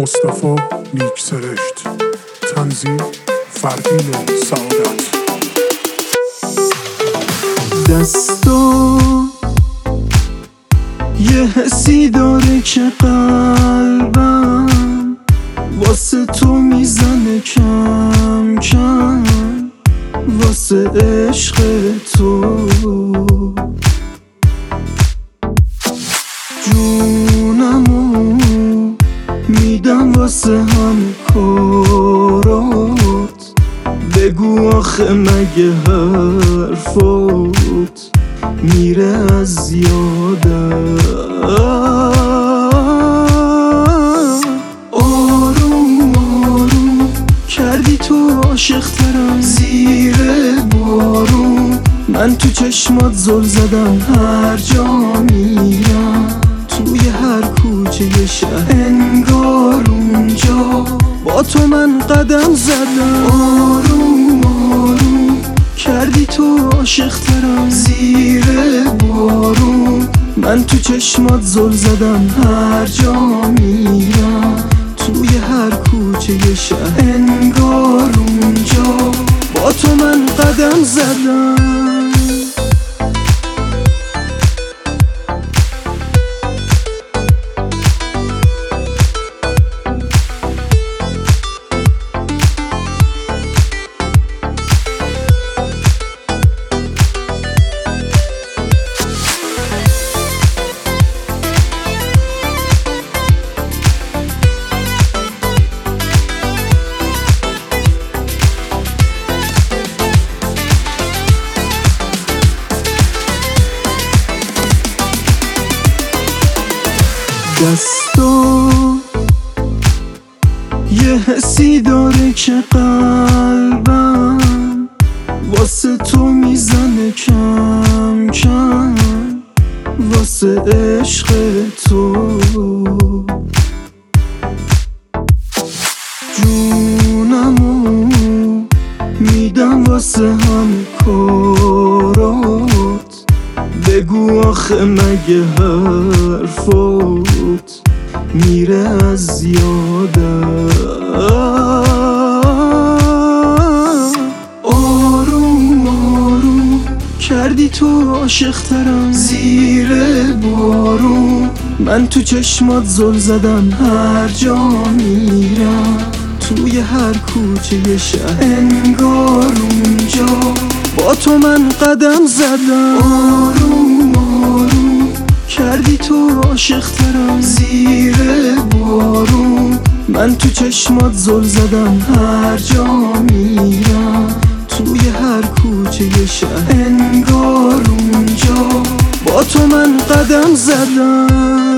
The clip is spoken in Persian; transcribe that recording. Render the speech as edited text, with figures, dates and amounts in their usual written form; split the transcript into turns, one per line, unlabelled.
مصطفی نیکسرشت. تنظیم فردین سعادت.
دستا یه حسی داره که قلبم واسه تو میزنه کم کم، واسه عشق تو جونمو میدم، واسه همه کارات بگو آخه مگه حرفات میره از یادم. آروم آروم کردی تو عاشق ترم، زیر بارون من تو چشمات زل زدم، هر جا میرم توی هر کوچه شهر انگار اونجا با تو من قدم زدم. آروم آروم کردی تو عاشق ترم، زیر بارون من تو چشمات زل زدم، هر جا میرم توی هر کوچه شهر انگار اونجا با تو من قدم زدم. دستا یه حسی داره که قلبم واسه تو میزنه کم کم، واسه عشق تو جونمو میدم، واسه همه کارات بگو آخه مگه حرفات میره از یادم. آروم آروم کردی تو عاشق ترم، زیر بارون من تو چشمات زل زدم، هر جا میرم توی هر کوچه شهر انگار اونجا با تو من قدم زدم. آروم آروم کردی تو عاشق ترم، زیر بارون من تو چشمات زل زدم، هر جا میرم توی هر کوچه شهر انگار اونجا با تو من قدم زدم.